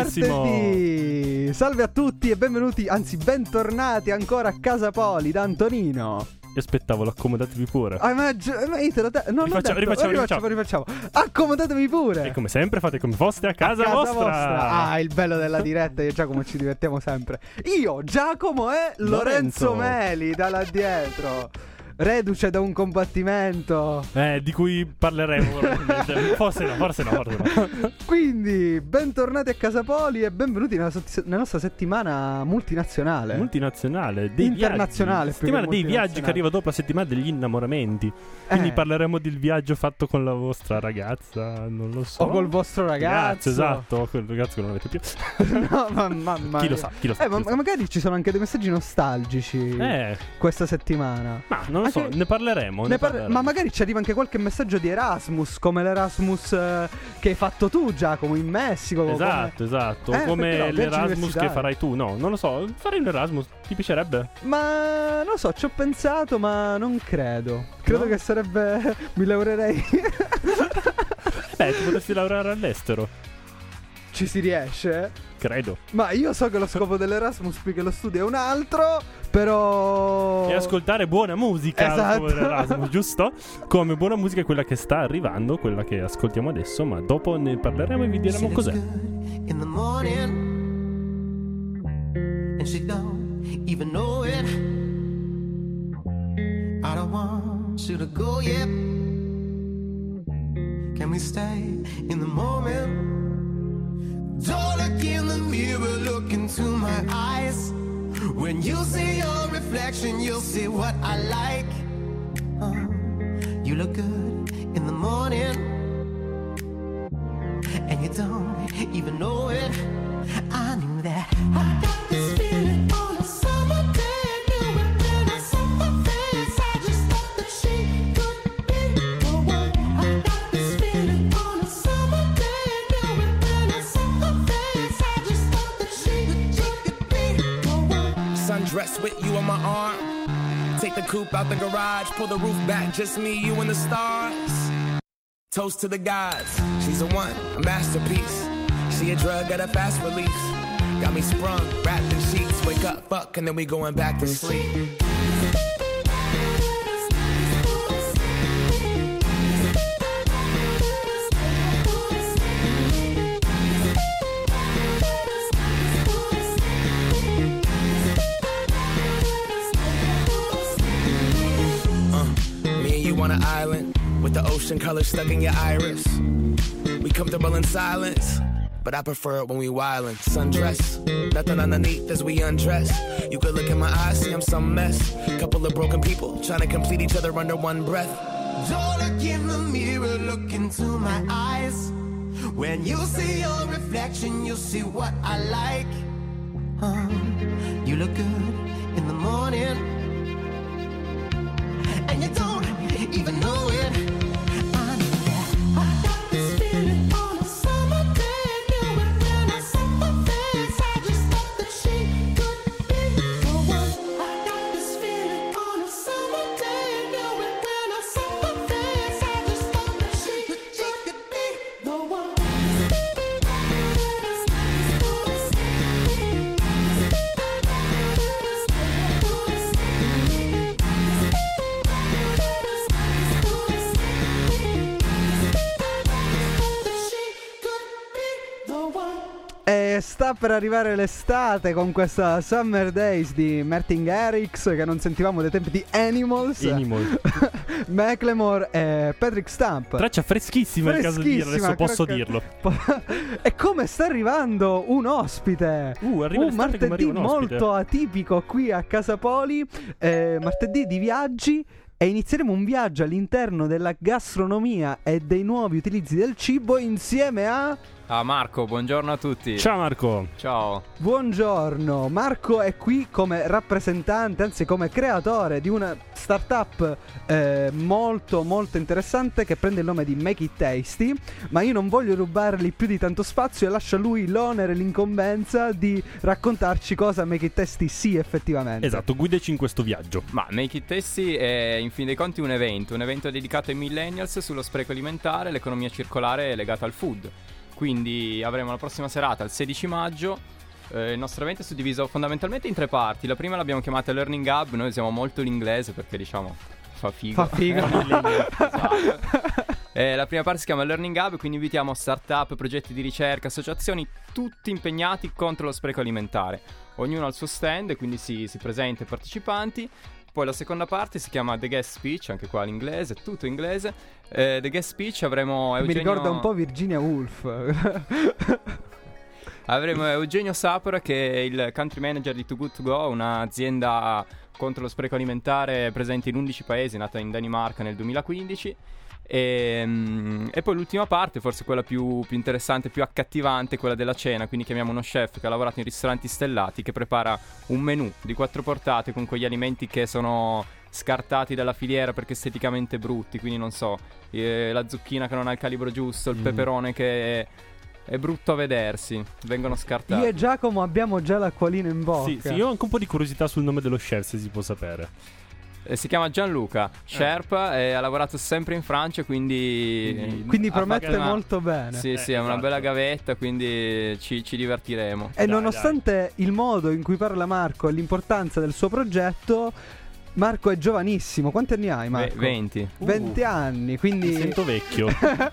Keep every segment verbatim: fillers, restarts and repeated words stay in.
martedì! Salve a tutti e benvenuti, anzi bentornati ancora a Casa Poli da Antonino. Io aspettavo, l'accomodatevi pure. Ah, ma, ma io te lo te- no, rifacciamo, detto, rifacciamo, rifacciamo, rifacciamo. Accomodatevi pure. E come sempre fate come foste a casa, a casa vostra. vostra. Ah, il bello della diretta, io e Giacomo ci divertiamo sempre. Io, Giacomo e Lorenzo, Lorenzo Meli da là dietro. Reduce da un combattimento Eh, di cui parleremo Forse no, forse no, forse no. Quindi, bentornati a Casa Poli e benvenuti nella, sott- nella nostra settimana multinazionale Multinazionale dei Internazionale viaggi. Settimana dei viaggi che arriva dopo la settimana degli innamoramenti. Quindi eh. parleremo del viaggio fatto con la vostra ragazza. Non lo so. O col vostro ragazzo. Ragazzo, esatto, quel ragazzo che non avete più. No, ma, ma, ma Chi lo sa, chi lo sa, eh, chi ma, lo sa. magari ci sono anche dei messaggi nostalgici Eh questa settimana. Ma non lo so, anche... ne parleremo, ne ne par- parleremo. Ma magari ci arriva anche qualche messaggio di Erasmus, come l'Erasmus eh, che hai fatto tu, Giacomo, in Messico. Esatto, come... esatto. Eh, come no, l'Erasmus che farai tu. No, non lo so, farei un Erasmus. Ti piacerebbe? Ma non lo so, ci ho pensato, ma non credo. Credo No? che sarebbe... Mi lavorerei. Beh, ti potresti laureare all'estero. Ci si riesce? Credo. Ma io so che lo scopo dell'Erasmus più che lo studio è un altro, però... E ascoltare buona musica. Esatto. Come l'Erasmus, giusto? Come buona musica è quella che sta arrivando, quella che ascoltiamo adesso, ma dopo ne parleremo e vi diremo cos'è. In the morning, and she don't even know it. I don't want you to go yet. Can we stay in the moment? Don't look in the mirror, look into my eyes. When you see your reflection, you'll see what I like. uh, You look good in the morning, and you don't even know it. I knew that. I got this feeling on a summer day. Knew it when I saw her face. I just thought that she could be the one. I got this feeling on a summer day. Knew it when I saw her face. I just thought that she could be the one. Sundress with you on my arm. Take the coupe out the garage. Pull the roof back, just me, you and the stars. Toast to the gods. She's a one, a masterpiece. She a drug at a fast release. Got me sprung, wrapped in sheets. Wake up, fuck, and then we going back to sleep. Uh, me and you on an island with the ocean color stuck in your iris. We comfortable in silence, but I prefer it when we wildin'. Sundress, nothing underneath as we undress. You could look in my eyes, see I'm some mess. Couple of broken people trying to complete each other under one breath. Don't look in the mirror, look into my eyes. When you see your reflection, you'll see what I like. uh, You look good in the morning, and you don't even know it. I know that. I got this feeling on a summer day. Knew it when I saw her face. I just thought that she could be the one. I got this feeling on a summer day. Knew it when I saw her face. I just thought that she could be the one. E sta per arrivare l'estate con questa Summer Days di Martin Garrix che non sentivamo dai tempi di Animals. Animal. Macklemore e Patrick Stump. Traccia freschissima, il caso di dire, adesso Freschissima, posso crocca- dirlo. E come sta arrivando un ospite. Uh, arriva un l'estate come martedì arriva un ospite. molto atipico qui a Casa Poli. eh, Martedì di viaggi. E inizieremo un viaggio all'interno della gastronomia e dei nuovi utilizzi del cibo insieme a... Ah, Marco, buongiorno a tutti. Ciao Marco. Ciao. Buongiorno, Marco è qui come rappresentante, anzi come creatore di una startup eh, molto molto interessante che prende il nome di Make It Tasty, ma io non voglio rubargli più di tanto spazio e lascio a lui l'onere e l'incombenza di raccontarci cosa Make It Tasty sia effettivamente. Esatto, guidaci in questo viaggio. Ma Make It Tasty è in fin dei conti un evento, un evento dedicato ai millennials sullo spreco alimentare e l'economia circolare legata al food. quindi avremo la prossima serata il sedici maggio. Eh, il nostro evento è suddiviso fondamentalmente in tre parti. La prima l'abbiamo chiamata Learning Hub, noi usiamo molto l'inglese perché diciamo fa figo. Fa figo. Esatto. Eh, la prima parte si chiama Learning Hub, quindi invitiamo start-up, progetti di ricerca, associazioni, tutti impegnati contro lo spreco alimentare. Ognuno ha il suo stand, quindi si, si presenta i partecipanti. Poi la seconda parte si chiama The Guest Speech, anche qua l'inglese, tutto inglese. Eh, The Guest Speech avremo Eugenio... Mi ricorda un po' Virginia Woolf. Avremo Eugenio Sapora, che è il country manager di Too Good To Go, un'azienda contro lo spreco alimentare presente in undici paesi, nata in Danimarca nel duemilaquindici. E, mm, e poi l'ultima parte, forse quella più, più interessante, più accattivante, quella della cena. Quindi chiamiamo uno chef che ha lavorato in ristoranti stellati, che prepara un menù di quattro portate con quegli alimenti che sono scartati dalla filiera perché esteticamente brutti. Quindi non so, eh, la zucchina che non ha il calibro giusto, il Mm. peperone che è, è brutto a vedersi, vengono scartati. Io e Giacomo abbiamo già l'acquolina in bocca. Sì, sì, io ho anche un po' di curiosità sul nome dello chef, se si può sapere. Eh, si chiama Gianluca Sherpa e ha lavorato sempre in Francia, quindi... Quindi- Quindi ha promette fatto una- molto bene. Sì, Eh, sì, è una esatto. bella gavetta, quindi ci, ci divertiremo. E Dai, nonostante il modo in cui parla Marco e l'importanza del suo progetto, Marco è giovanissimo. Quanti anni hai, Ve- Marco? venti. venti anni, Mi quindi sento vecchio.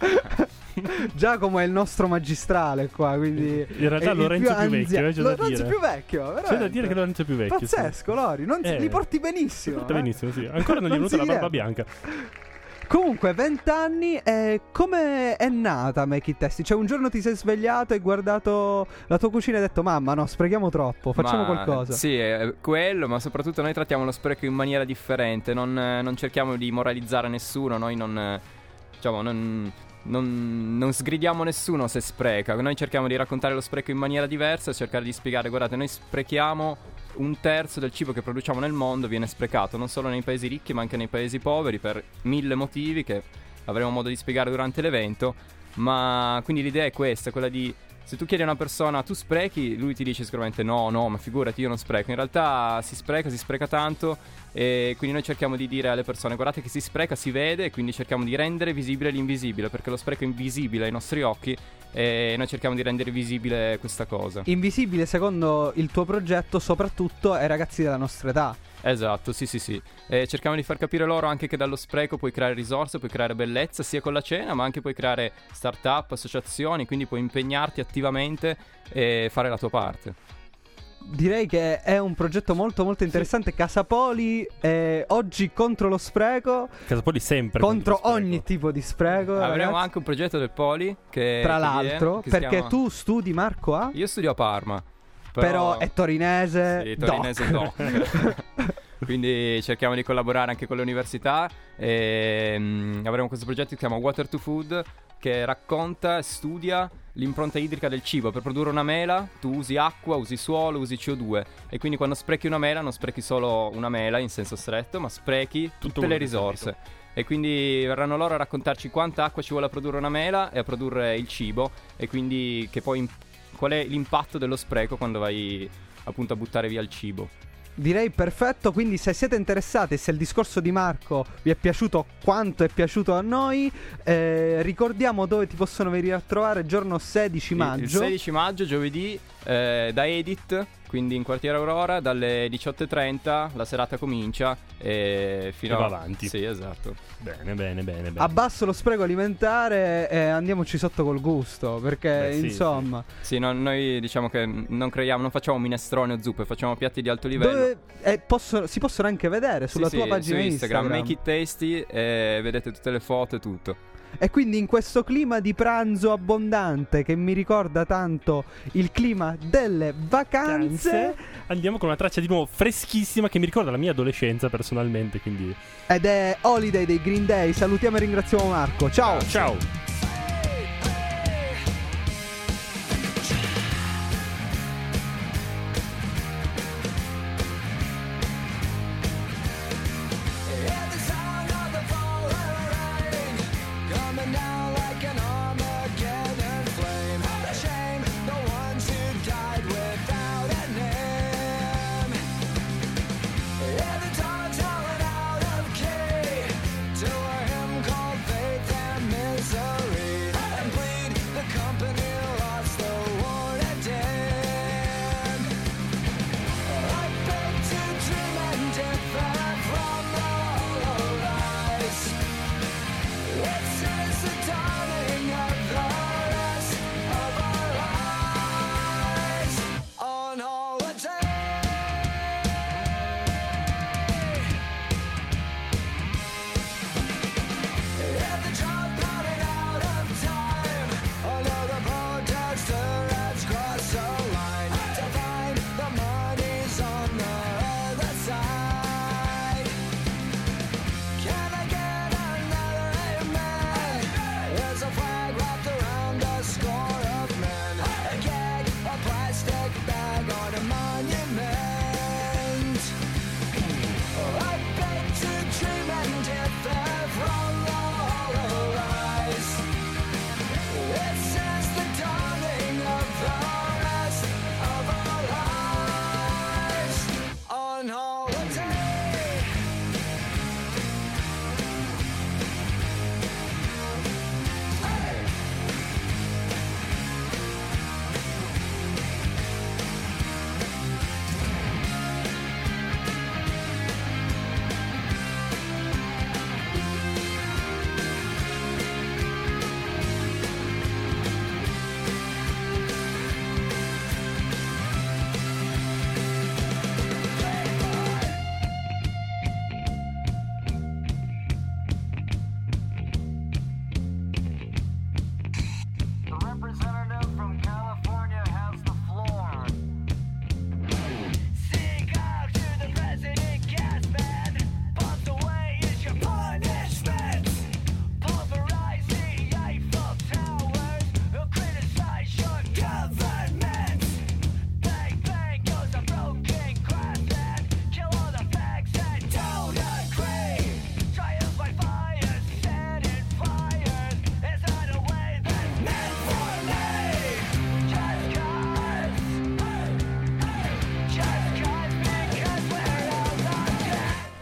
Giacomo è il nostro magistrale qua, quindi In realtà è il Lorenzo è più anzia- vecchio, eh, c'è da Lorenzo dire. è più vecchio, C'è da veramente. dire che Lorenzo è più vecchio. sì. Pazzesco, Lori, non si- Eh. li porti benissimo. Porta eh. benissimo, sì. Ancora non gli è Non venuta la si barba direbbe. bianca. Comunque, venti anni, e come è nata Make It Tasty? Cioè, un giorno ti sei svegliato e guardato la tua cucina e hai detto: mamma, no, sprechiamo troppo, facciamo Ma- qualcosa. Sì, è quello, ma soprattutto noi trattiamo lo spreco in maniera differente. Non, eh, non cerchiamo di moralizzare nessuno. Noi non, eh, diciamo, non, non, non sgridiamo nessuno se spreca. Noi cerchiamo di raccontare lo spreco in maniera diversa e cercare di spiegare: guardate, noi sprechiamo un terzo del cibo che produciamo nel mondo viene sprecato, non solo nei paesi ricchi ma anche nei paesi poveri, per mille motivi che avremo modo di spiegare durante l'evento. Ma quindi l'idea è questa, quella di, se tu chiedi a una persona tu sprechi, lui ti dice sicuramente no, no, ma figurati, io non spreco. In realtà si spreca, si spreca tanto, e quindi noi cerchiamo di dire alle persone: guardate che si spreca, si vede, e quindi cerchiamo di rendere visibile l'invisibile, perché lo spreco è invisibile ai nostri occhi e noi cerchiamo di rendere visibile questa cosa. Invisibile, secondo il tuo progetto, soprattutto ai ragazzi della nostra età. Esatto, sì sì sì. E cerchiamo di far capire loro anche che dallo spreco puoi creare risorse, puoi creare bellezza sia con la cena, ma anche puoi creare start-up, associazioni, quindi puoi impegnarti attivamente e fare la tua parte. Direi che è un progetto molto molto interessante. Casapoli eh, oggi contro lo spreco, Casapoli sempre contro lo spreco. ogni tipo di spreco. Avremo ragazzi. anche un progetto del Poli che Tra che l'altro, viene, che si perché chiama- tu studi, Marco, a? Io studio a Parma. Però, è torinese. Sì, torinese doc. doc. Quindi cerchiamo di collaborare anche con le università e mm, avremo questo progetto che si chiama Water to Food, che racconta e studia l'impronta idrica del cibo. Per produrre una mela tu usi acqua, usi suolo, usi C O due, e quindi quando sprechi una mela non sprechi solo una mela in senso stretto, ma sprechi tutte quello le che risorse. E quindi verranno loro a raccontarci quanta acqua ci vuole a produrre una mela e a produrre il cibo, e quindi che poi qual è l'impatto dello spreco quando vai appunto a buttare via il cibo. Direi perfetto, quindi se siete interessati e se il discorso di Marco vi è piaciuto quanto è piaciuto a noi, eh, ricordiamo dove ti possono venire a trovare. Giorno sedici maggio. Il sedici maggio, giovedì, eh, da Edit, quindi in quartiere Aurora, dalle diciotto e trenta la serata comincia e fino E va a... avanti. Sì, esatto. Bene, bene, bene, bene. Abbasso lo spreco alimentare e andiamoci sotto col gusto, perché Beh, sì, insomma, Sì, no- noi diciamo che non creiamo, non facciamo minestrone o zuppe, facciamo piatti di alto livello. dove eh, possono- si possono anche vedere sulla Sì, tua sì, pagina su Instagram, Instagram. Make It Tasty, e vedete tutte le foto e tutto. E quindi in questo clima di pranzo abbondante che mi ricorda tanto il clima delle vacanze, Andiamo con una traccia di nuovo freschissima che mi ricorda la mia adolescenza personalmente, quindi ed è Holiday dei Green Day. Salutiamo e ringraziamo Marco. Ciao. ciao. At the sound of the falling rain, coming down like an Armageddon flame. What a shame, the ones who died without a name. Yeah, the dogs howling out of key to a hymn called Faith and Misery.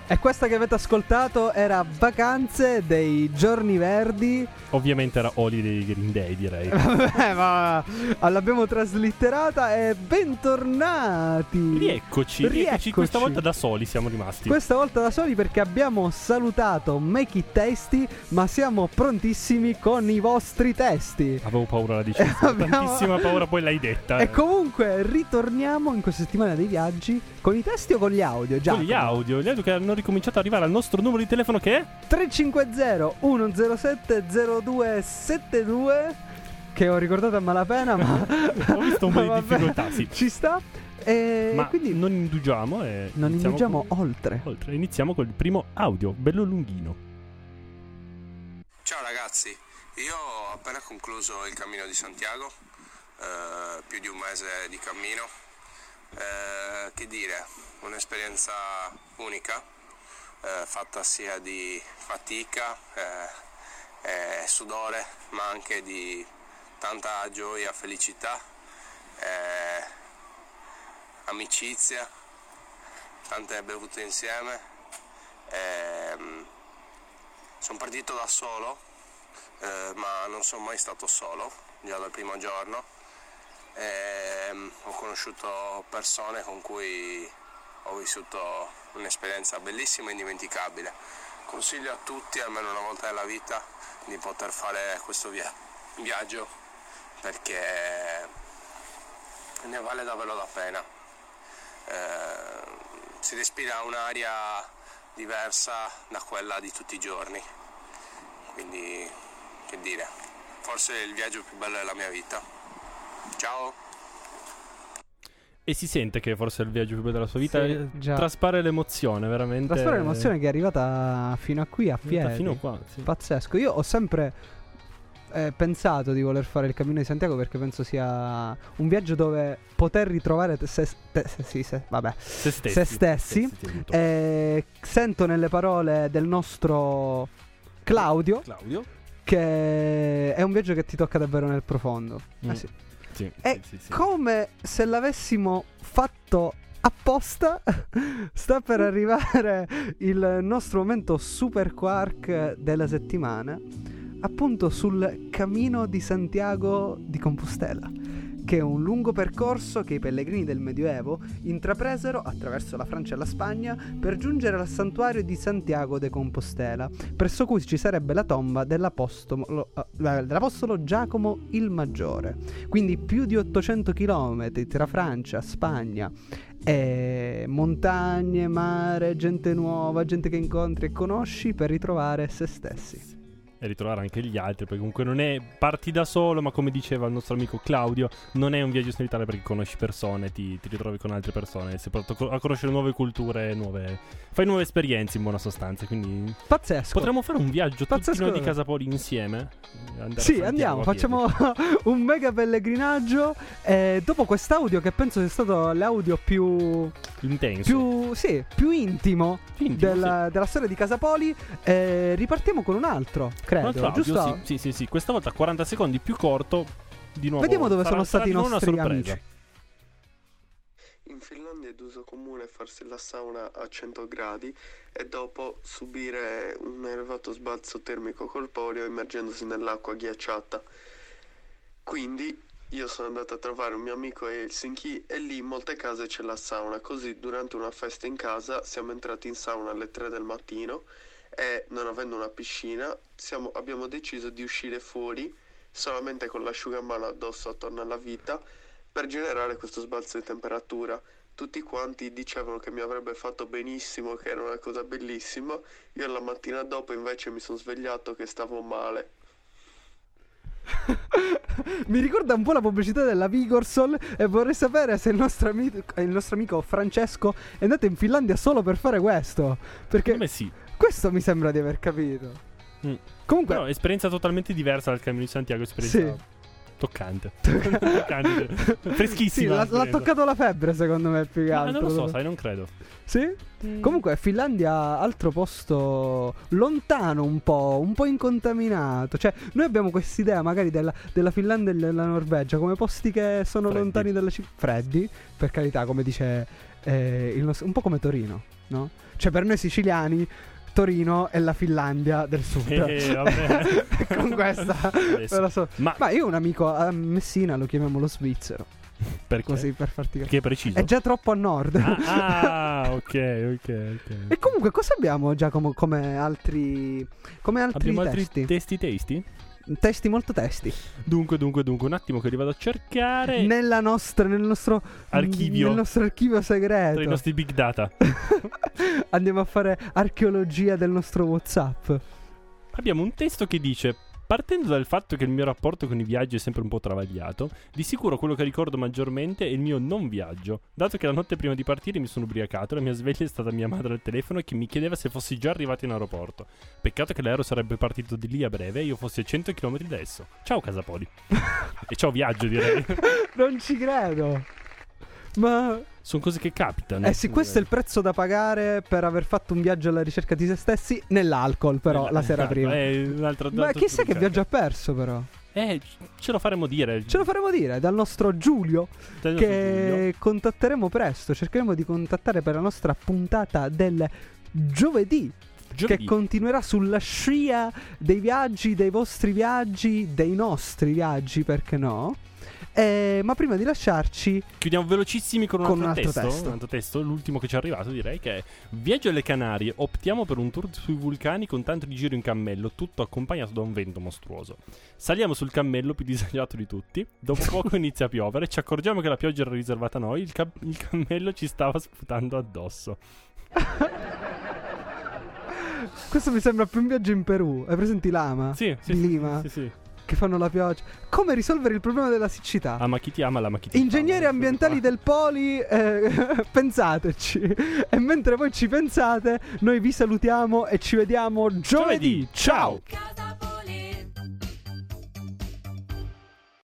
E questa che avete ascoltato era Vacanze dei Giorni Verdi. Ovviamente era Holiday dei Green Day, direi. Vabbè, ma l'abbiamo traslitterata e bentornati. Rieccoci, rieccoci, Rieccoci. questa volta da soli siamo rimasti. Questa volta da soli perché abbiamo salutato Make It Tasty, ma siamo prontissimi con i vostri testi. Avevo paura la dicevo, Abbiamo- tantissima paura, poi l'hai detta. E comunque ritorniamo in questa settimana dei viaggi con i testi o con gli audio? Con Giacomo? gli audio, gli audio che hanno ricominciato ad arrivare al nostro numero di telefono che è? tre cinque zero uno zero sette zero due sette due, che ho ricordato a malapena, ma Ho visto un po' di Vabbè, difficoltà, sì. ci sta. E Ma quindi non indugiamo e non iniziamo indugiamo con- oltre. oltre. Iniziamo col primo audio, bello lunghino. Ciao ragazzi, io ho appena concluso il Cammino di Santiago, eh, più di un mese di cammino, eh, che dire, un'esperienza unica, eh, fatta sia di fatica eh, e sudore, ma anche di tanta gioia, felicità, eh, amicizia, tante bevute insieme. Sono partito da solo, eh, ma non sono mai stato solo, già dal primo giorno. Ehm, ho conosciuto persone con cui ho vissuto un'esperienza bellissima e indimenticabile. Consiglio a tutti, almeno una volta nella vita, di poter fare questo via- viaggio perché ne vale davvero la pena. Eh, si respira un'aria diversa da quella di tutti i giorni, quindi che dire, forse è il viaggio più bello della mia vita. Ciao! E si sente che forse è il viaggio più bello della sua vita. Sì, eh, già. Traspare l'emozione, veramente. Traspare l'emozione che è arrivata fino a qui a È venuta piedi. fino qua, sì. Pazzesco. Io ho sempre eh, pensato di voler fare il Cammino di Santiago perché penso sia un viaggio dove poter ritrovare te- se, te- se- sì, se- vabbè, Se stessi. se stessi. ti aiuto. Eh, sento nelle parole del nostro Claudio Claudio? che è un viaggio che ti tocca davvero nel profondo. Mm. Eh sì. Sì, È sì, sì, sì. come se l'avessimo fatto apposta. Sta per arrivare il nostro momento super quark della settimana, appunto sul Cammino di Santiago di Compostela, che è un lungo percorso che i pellegrini del Medioevo intrapresero attraverso la Francia e la Spagna per giungere al santuario di Santiago de Compostela, presso cui ci sarebbe la tomba dell'apostolo, eh, dell'apostolo Giacomo il Maggiore. Quindi più di ottocento chilometri tra Francia, Spagna e montagne, mare, gente nuova, gente che incontri e conosci per ritrovare se stessi. E ritrovare anche gli altri, perché comunque non è parti da solo, ma come diceva il nostro amico Claudio, non è un viaggio solitario perché conosci persone, ti, ti ritrovi con altre persone, sei portato a conoscere nuove culture, nuove fai nuove esperienze in buona sostanza, quindi Pazzesco. potremmo fare un viaggio tutti Pazzesco. noi di Casapoli insieme? Andare a Sì, Santiago andiamo, a piedi. facciamo un mega pellegrinaggio. E dopo quest'audio, che penso sia stato l'audio più, intenso. più, sì, più intimo, Più intimo, della, della storia di Casapoli, eh, ripartiamo con un altro, Un credo, altro audio, giusto? sì, sì, sì, sì, questa volta quaranta secondi più corto, di nuovo. Vediamo dove sarà- sono sarà stati i di nuovo una nostri sorpresa. amici. In Finlandia è d'uso comune farsi la sauna a cento gradi e dopo subire un elevato sbalzo termico corporeo immergendosi nell'acqua ghiacciata. Quindi io sono andato a trovare un mio amico a Helsinki e lì in molte case c'è la sauna, così durante una festa in casa siamo entrati in sauna alle tre del mattino e non avendo una piscina siamo- abbiamo deciso di uscire fuori solamente con l'asciugamano addosso attorno alla vita per generare questo sbalzo di temperatura. Tutti quanti dicevano che mi avrebbe fatto benissimo, che era una cosa bellissima. Io la mattina dopo invece mi sono svegliato che stavo male. Mi ricorda un po' la pubblicità della Vigorsol e vorrei sapere se il nostro, amico, il nostro amico Francesco è andato in Finlandia solo per fare questo. Perché Come sì. questo mi sembra di aver capito. Mm. Comunque, Però esperienza totalmente diversa dal Cammino di Santiago, esperienza Sì. toccante. Toccante, sì, freschissima. l'ha, l'ha esperienza. toccato la febbre, secondo me, più che Ma altro. non lo so, sai, non credo. Sì? Comunque Finlandia, altro posto lontano un po', un po' incontaminato. Cioè, noi abbiamo quest'idea magari della, della Finlandia e della Norvegia come posti che sono Freddi. lontani dalle città. Freddi, per carità, come dice eh, il nostro, un po' come Torino. no? Cioè per noi siciliani Torino è la Finlandia del sud. Eh, vabbè. Con questa Adesso. ve la so. Ma, Ma io ho un amico a Messina, lo chiamiamo lo svizzero, perché? così per farti capire. Che è preciso. È già troppo a nord. Ah, ah, ok, ok, ok. E comunque cosa abbiamo Giacomo come altri come altri Abbiamo testi? altri testi testi? Testi molto testi. Dunque, dunque, dunque, un attimo che li vado a cercare. Nella nostra nel nostro Archivio. nel nostro archivio segreto. Tra i nostri big data. Andiamo a fare archeologia del nostro WhatsApp. Abbiamo un testo che dice: partendo dal fatto che il mio rapporto con i viaggi è sempre un po' travagliato, di sicuro quello che ricordo maggiormente è il mio non viaggio, dato che la notte prima di partire mi sono ubriacato e la mia sveglia è stata mia madre al telefono che mi chiedeva se fossi già arrivato in aeroporto. Peccato che l'aereo sarebbe partito di lì a breve e io fossi a cento chilometri da esso. Ciao Casapoli. E ciao viaggio, direi. Non ci credo. Ma Sono cose che capitano. eh sì, questo è il prezzo da pagare per aver fatto un viaggio alla ricerca di se stessi nell'alcol, però Eh, la sera prima. È un'altra, Ma un'altra chissà che truccata. viaggio ha perso, però. Eh, ce lo faremo dire. Ce lo faremo dire dal nostro Giulio, Dal nostro che Giulio. contatteremo presto. Cercheremo di contattare per la nostra puntata del giovedì, Giovedì. che continuerà sulla scia dei viaggi, dei vostri viaggi, dei nostri viaggi, perché no? Eh, ma prima di lasciarci, Chiudiamo velocissimi con un, Con altro, un altro testo, testo. un altro testo. L'ultimo che ci è arrivato, direi, che è: viaggio alle Canarie, optiamo per un tour sui vulcani con tanto di giro in cammello, tutto accompagnato da un vento mostruoso. Saliamo sul cammello più disagiato di tutti. Dopo poco inizia a piovere, ci accorgiamo che la pioggia era riservata a noi. Il, ca- il cammello ci stava sputando addosso. questo mi sembra più un viaggio in Perù. Hai presenti Lama? Sì, sì, Di sì, Lima, sì, sì. che fanno la pioggia. Come risolvere il problema della siccità? Ama chi ti ama, l'ama chi ti Ingegneri ama. ambientali del Poli, eh, pensateci. E mentre voi ci pensate, noi vi salutiamo e ci vediamo giovedì. Giovedì. Ciao. Ciao. Casa